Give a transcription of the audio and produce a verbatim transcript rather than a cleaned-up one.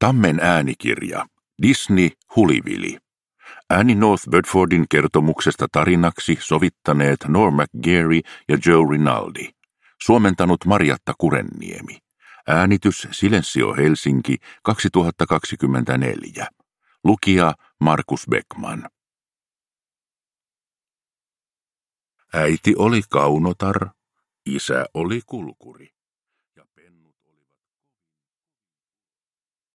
Tammen äänikirja. Disney Hulivili. Ääni North Bedfordin kertomuksesta tarinaksi sovittaneet Norm McGarry ja Joe Rinaldi. Suomentanut Marjatta Kurenniemi. Äänitys Silensio Helsinki kaksituhattakaksikymmentäneljä. Lukija Markus Beckman. Äiti oli kaunotar, isä oli kulkuri.